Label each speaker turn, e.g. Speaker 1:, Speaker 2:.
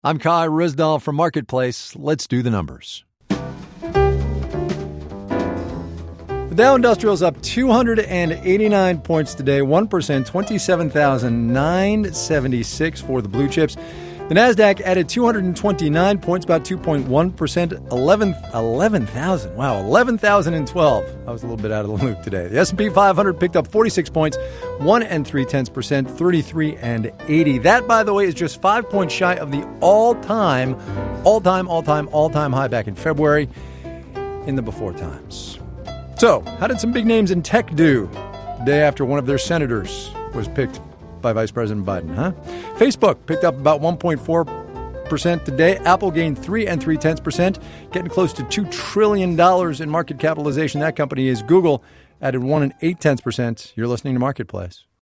Speaker 1: I'm Kai Ryssdal from Marketplace. Let's do the numbers. The Dow Industrial's up 289 points today, 1%, 27,976 for the blue chips. The Nasdaq added 229 points, about 2.1%, 11,000. Wow, 11,012. I was a little bit out of the loop today. The S&P 500 picked up 46 points, 1 3/10%, 33.80. That, by the way, is just 5 points shy of the all-time high back in February in the before times. So, how did some big names in tech do the day after one of their senators was picked by Vice President Biden, huh? Facebook picked up about 1.4% today. Apple gained 3 3/10%, getting close to $2 trillion in market capitalization. That company is Google, added 1 8/10%. You're listening to Marketplace.